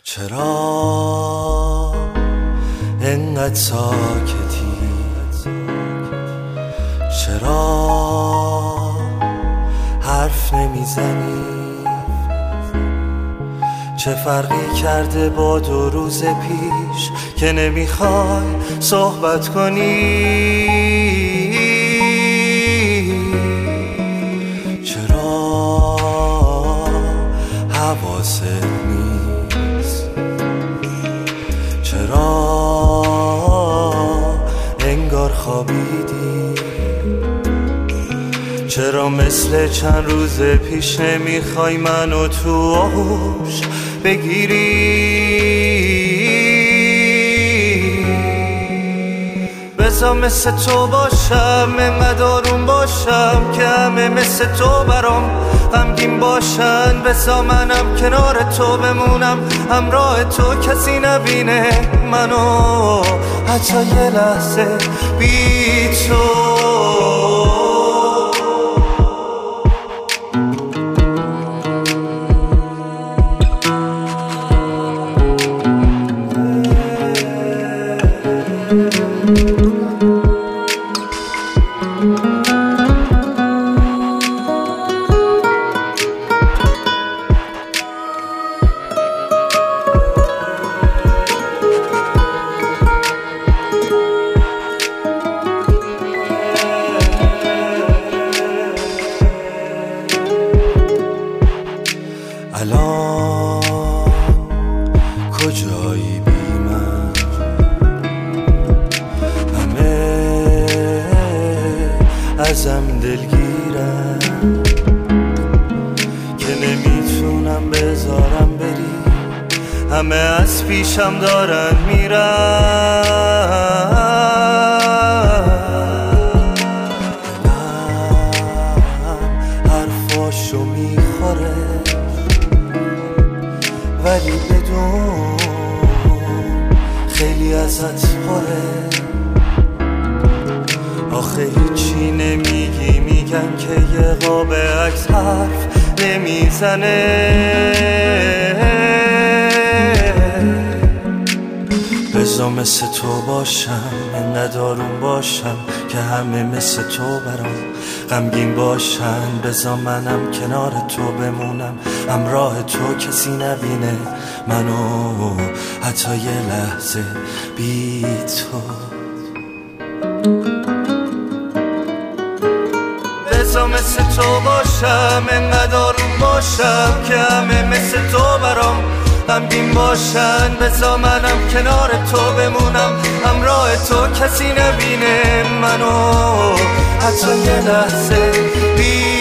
چرا انقدر ساکتی؟ چرا حرف نمیزنی؟ چه فرقی کرده با 2 روز پیش که نمیخوای صحبت کنی؟ چرا حواست نیست؟ چرا انگار خوابیدی؟ چرا مثل چند روز پیش نمیخوای منو تو آغوش بگیری؟ بذار مثل تو باشم، انقدر آروم باشم که همه مثل تو برام غمگین باشن. بذار منم کنار تو بمونم، همراه تو کسی نبینه منو حتی یه لحظه بی تو. الان کجایی بی من؟ همه ازم دلگیرن که نمیتونم بذارم بری. همه از پیشم دارن میرن. حرفاشو میخوره ولی بدون خیلی ازت پره. آخه هیچی نمیگی، میگن که یه قاب عکس حرف نمیزنه. بذار مثل تو باشم، انقدر آروم باشم که همه مثل تو برام غمگین باشن. بذار منم کنار تو بمونم، همراه تو کسی نبینه منو حتی یه لحظه بی تو. بذار مثل تو باشم، انقدر آروم باشم که همه مثل تو برام غمگین باشن. بذار منم کنار تو بمونم، همراه تو کسی نبینه منو حتی یه لحظه بی